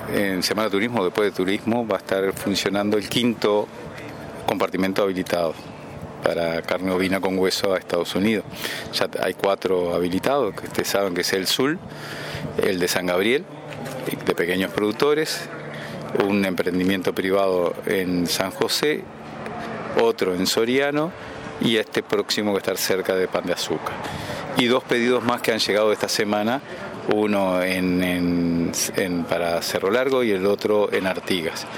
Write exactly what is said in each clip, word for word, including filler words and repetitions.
en Semana de Turismo, después de turismo, va a estar funcionando el quinto compartimento habilitado para carne ovina con hueso a Estados Unidos. Ya hay cuatro habilitados, que ustedes saben que es el Sul, el de San Gabriel, de pequeños productores, un emprendimiento privado en San José, otro en Soriano y este próximo que está cerca de Pan de Azúcar. Y dos pedidos más que han llegado esta semana, uno en, en, en, para Cerro Largo y el otro en Artigas.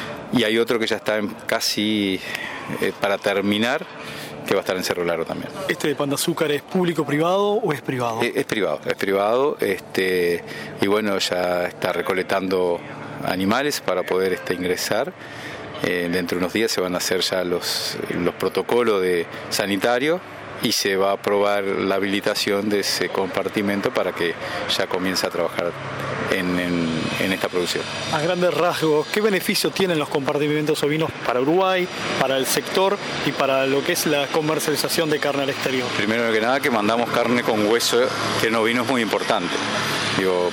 Y hay otro que ya está en casi eh, para terminar, que va a estar en Cerro Largo también. ¿Este de Pan de Azúcar es público-privado o es privado? Es, es privado, es privado, este, y bueno, ya está recolectando animales para poder este, ingresar. Eh, dentro de unos días se van a hacer ya los, los protocolos de sanitario y se va a aprobar la habilitación de ese compartimento para que ya comience a trabajar en, en, en esta producción. A grandes rasgos, ¿qué beneficio tienen los compartimentos ovinos para Uruguay, para el sector y para lo que es la comercialización de carne al exterior? Primero que nada, que mandamos carne con hueso, que en ovino es muy importante. Digo,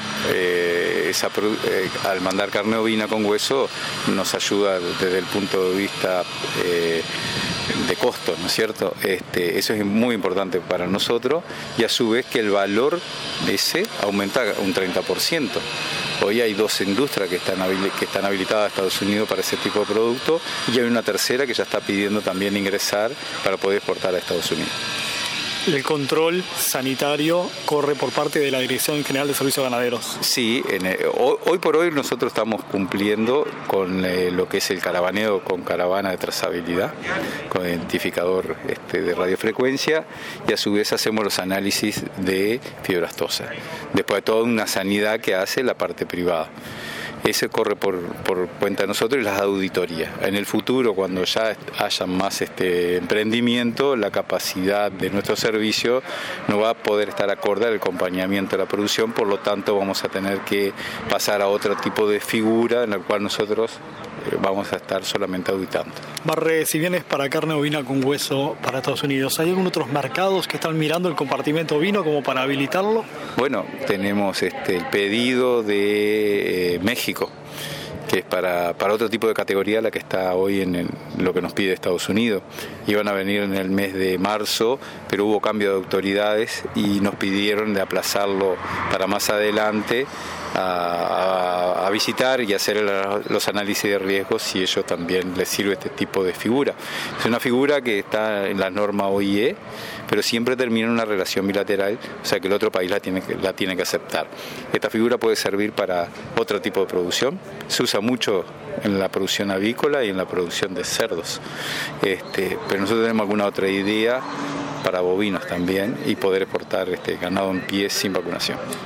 eh, esa, eh, al mandar carne ovina con hueso nos ayuda desde el punto de vista eh, de costo, ¿no es cierto? Este, eso es muy importante para nosotros y a su vez que el valor de ese aumenta un treinta por ciento. Hoy hay dos industrias que están, que están habilitadas a Estados Unidos para ese tipo de producto y hay una tercera que ya está pidiendo también ingresar para poder exportar a Estados Unidos. El control sanitario corre por parte de la Dirección General de Servicios Ganaderos. Sí, en el, hoy, hoy por hoy nosotros estamos cumpliendo con eh, lo que es el caravaneo con caravana de trazabilidad, con identificador este, de radiofrecuencia y a su vez hacemos los análisis de fiebre aftosa. Después de toda una sanidad que hace la parte privada. Ese corre por, por cuenta de nosotros y las auditorías. En el futuro, cuando ya haya más este emprendimiento, la capacidad de nuestro servicio no va a poder estar acorde al acompañamiento de la producción, por lo tanto vamos a tener que pasar a otro tipo de figura en la cual nosotros vamos a estar solamente auditando. Barre, si bien es para carne ovina con hueso para Estados Unidos, ¿hay algunos otros mercados que están mirando el compartimento ovino como para habilitarlo? Bueno, tenemos este, el pedido de eh, México, que es para, para otro tipo de categoría, la que está hoy en el, lo que nos pide Estados Unidos. Iban a venir en el mes de marzo, pero hubo cambio de autoridades y nos pidieron de aplazarlo para más adelante a, a, a visitar y hacer el, los análisis de riesgos si ellos también les sirve este tipo de figura. Es una figura que está en la norma O I E, pero siempre termina en una relación bilateral, o sea que el otro país la tiene, la tiene que aceptar. Esta figura puede servir para otro tipo de producción, se usa mucho en la producción avícola y en la producción de cerdos, este, pero nosotros tenemos alguna otra idea para bovinos también y poder exportar este ganado en pie sin vacunación.